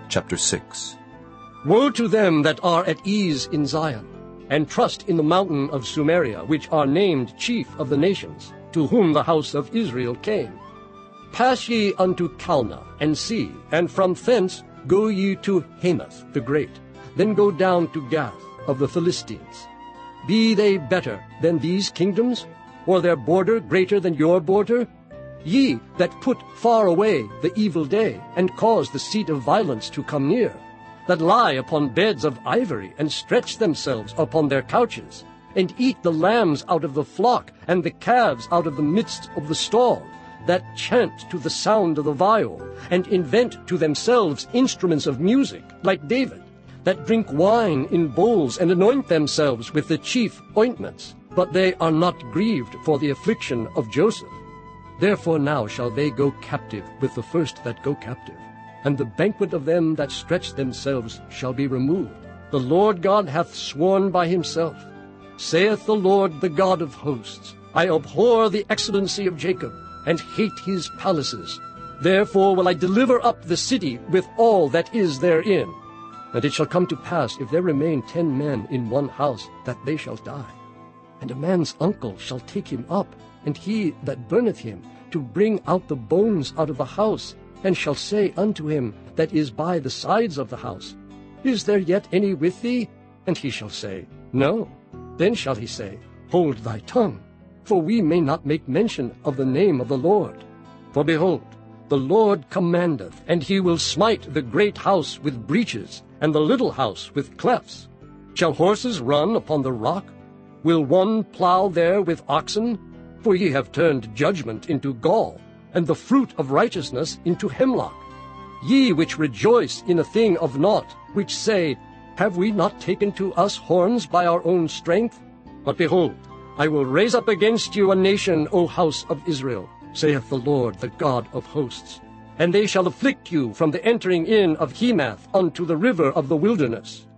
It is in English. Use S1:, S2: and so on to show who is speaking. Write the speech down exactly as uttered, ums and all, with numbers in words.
S1: Chapter six.
S2: Woe to them that are at ease in Zion, and trust in the mountain of Sumeria, which are named chief of the nations, to whom the house of Israel came. Pass ye unto Calneh, and see, and from thence go ye to Hamath the great, then go down to Gath of the Philistines. Be they better than these kingdoms, or their border greater than your border? Ye that put far away the evil day, and cause the seat of violence to come near, that lie upon beds of ivory, and stretch themselves upon their couches, and eat the lambs out of the flock, and the calves out of the midst of the stall, that chant to the sound of the viol, and invent to themselves instruments of music, like David, that drink wine in bowls, and anoint themselves with the chief ointments, but they are not grieved for the affliction of Joseph. Therefore now shall they go captive with the first that go captive, and the banquet of them that stretch themselves shall be removed. The Lord God hath sworn by himself, saith the Lord, the God of hosts, I abhor the excellency of Jacob, and hate his palaces. Therefore will I deliver up the city with all that is therein. And it shall come to pass, if there remain ten men in one house, that they shall die. And a man's uncle shall take him up, and he that burneth him, to bring out the bones out of the house, and shall say unto him that is by the sides of the house, Is there yet any with thee? And he shall say, No. Then shall he say, Hold thy tongue, for we may not make mention of the name of the Lord. For behold, the Lord commandeth, and he will smite the great house with breaches, and the little house with clefts. Shall horses run upon the rock? Will one plow there with oxen? For ye have turned judgment into gall, and the fruit of righteousness into hemlock. Ye which rejoice in a thing of naught, which say, Have we not taken to us horns by our own strength? But behold, I will raise up against you a nation, O house of Israel, saith the Lord, the God of hosts. And they shall afflict you from the entering in of Hemath unto the river of the wilderness.